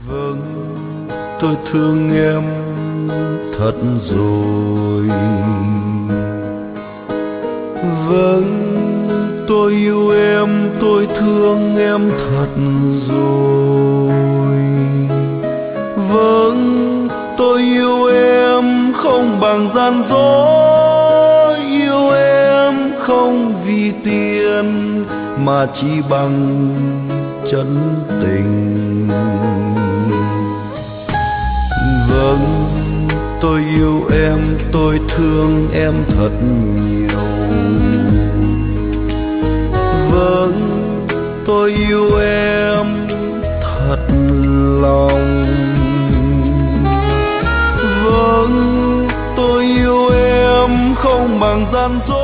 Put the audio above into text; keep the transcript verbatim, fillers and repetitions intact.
Vâng, tôi thương em thật rồi. Vâng, tôi yêu em, tôi thương em thật rồi. Vâng, tôi yêu em không bằng gian dối, yêu em không vì tiền mà chỉ bằng chân tình. Vâng, tôi yêu em, tôi thương em thật nhiều. Vâng, tôi yêu em thật lòng. Vâng, tôi yêu em không bằng gian dối.